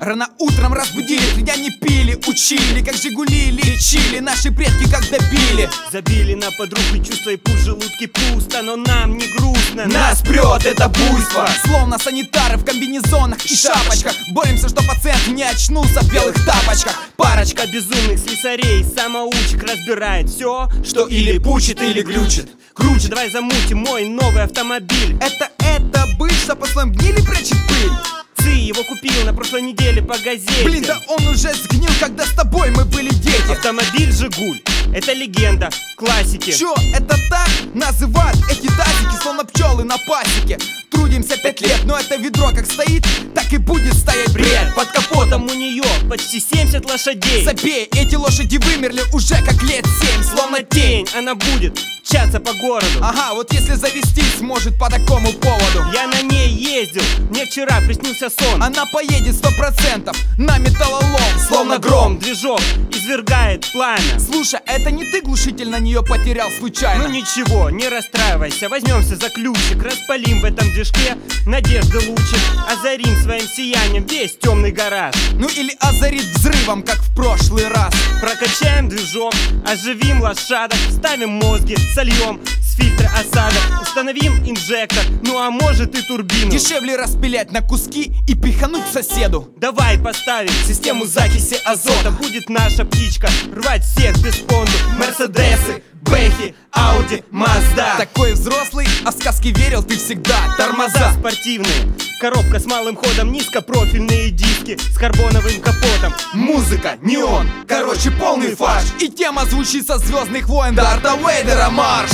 Рано утром разбудили, 3 дня не пили, учили, как Жигули лечили, наши предки как добили. Забили на подруг и чувства, и пусть желудки пусто, но нам не грустно. Нас прет это буйство, словно санитары в комбинезонах и шапочках. Боремся, что пациент не очнулся в белых тапочках. Парочка безумных слесарей, самоучек разбирает все, что или пучит, или глючит. Круче, давай замутим мой новый автомобиль. Это быль, что по слоям гнили прячет пыль. Ты его купил на прошлой неделе по газете. Блин, да он уже сгнил, когда с тобой мы были дети. Автомобиль Жигуль, это легенда, классики. Чё, это так называют эти тазики, словно пчелы на пасеке. Трудимся 5 лет, но это ведро как стоит, так и будет стоять бред. Под капотом у нее почти 70 лошадей. Забей, эти лошади вымерли уже как лет 7, словно тень. Она будет мчаться по городу. Ага, вот если завестись сможет по такому поводу. Я на ней ездил, мне вчера приснился сон. Она поедет 100% на металлолом, словно гром. Движок извергает пламя. Слушай, это не ты глушитель на нее потерял случайно? Ну ничего, не расстраивайся, возьмемся за ключик, распалим в этом движке надежды лучик, озарим своим сиянием весь темный гараж. Ну или озарит взрывом, как в прошлый раз. Прокачаем движок, оживим лошадок, ставим мозги, сольем с фильтра осадок, установим инжектор, ну а может и турбину. Дешевле распилять на куски и пихануть соседу. Давай поставим систему закиси азота. Будет наша птичка рвать всех без понту. Мерседесы, Бэхи, Ауди, Мазда. Такой взрослый, а в сказки верил ты всегда. Тормоза спортивные, коробка с малым ходом, низкопрофильные диски с карбоновым капотом. Музыка, неон, короче полный фарш. И тема звучит со «Звездных войн» Дарта Вейдера марш.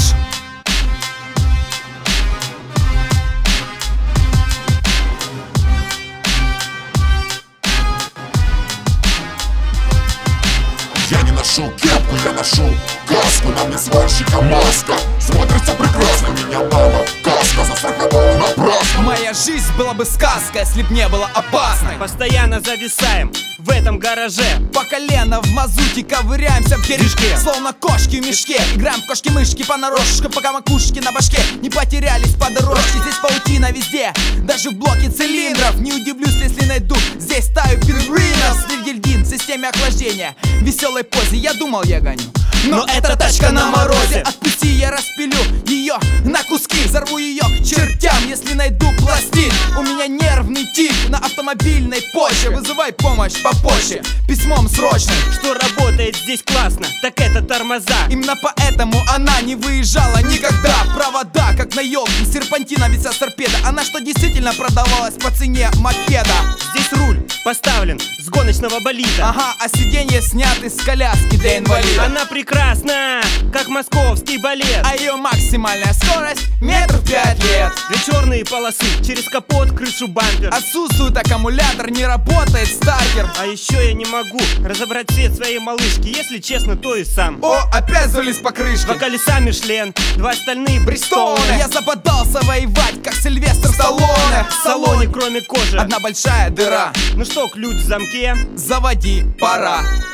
Я не ношу кепку, я ношу каску. На мне сварщика маска. Смотрится прекрасно, меня мама каска застраховала напрасно. Моя жизнь была бы сказка, если б не была опасной. Постоянно зависаем в этом гараже. По колено в мазуте ковыряемся в грешке, словно кошки в мешке. Играем в кошки-мышки понарошку, пока макушки на башке не потерялись по дорожке. Здесь паутина везде, даже в блоке цилиндров. Не удивлюсь, если найду здесь стаю пингвинов. Стрельдин в системе охлаждения, в веселой позе, я думал, я гоню, но эта тачка на морозе. Отпусти, я распилю ее на куски, взорву ее к чертям, если найду пластин. У меня нервный тик на автомобильной почве. Вызывай помощь попозже, письмом срочным. Что работает здесь классно, так это тормоза. Именно поэтому она не выезжала никогда. Провода, как на елке, серпантина вися с торпеда. Она что, действительно продавалась по цене мопеда? Здесь руль поставлен с гоночного болида. Ага, а сиденья сняты с коляски для инвалида. Она прекрасна, как московский балет. А ее максимальная скорость метров 5 лет. Две черные полосы, через капот, крышу бампер. Отсутствует аккумулятор, не работает стартер. А еще я не могу разобрать цвет своей малышки. Если честно, то и сам. О, опять залез по крышке. Два колеса Мишлен, два остальные Бристоуны. Я забодался воевать, как Сильвестр Сталлоне. В салоне, кроме кожи, одна большая дыра. Ну что, ключ в замке? Заводи, пора.